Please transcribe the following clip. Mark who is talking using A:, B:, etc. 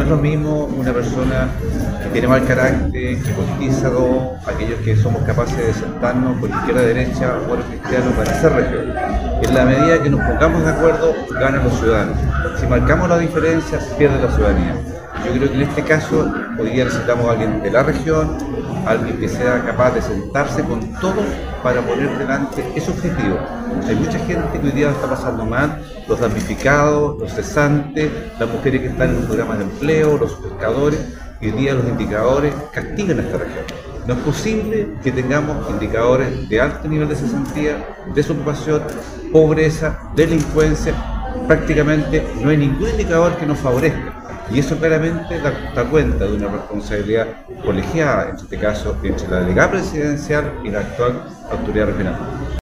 A: es lo mismo una persona que tiene mal carácter, que cotiza dos, aquellos que somos capaces de sentarnos por izquierda, derecha, o cristiano para hacer región. En la medida que nos pongamos de acuerdo, ganan los ciudadanos. Si marcamos las diferencias, pierde la ciudadanía. Yo creo que en este caso hoy día necesitamos a alguien de la región, alguien que sea capaz de sentarse con todos para poner delante ese objetivo. Hay mucha gente que hoy día está pasando mal, los damnificados, los cesantes, las mujeres que están en los programas de empleo, los pescadores, y hoy día los indicadores castigan a esta región. No es posible que tengamos indicadores de alto nivel de cesantía, desocupación, pobreza, delincuencia. Prácticamente no hay ningún indicador que nos favorezca. Y eso claramente da cuenta de una responsabilidad colegiada, en este caso, entre la delegada presidencial y la actual autoridad regional.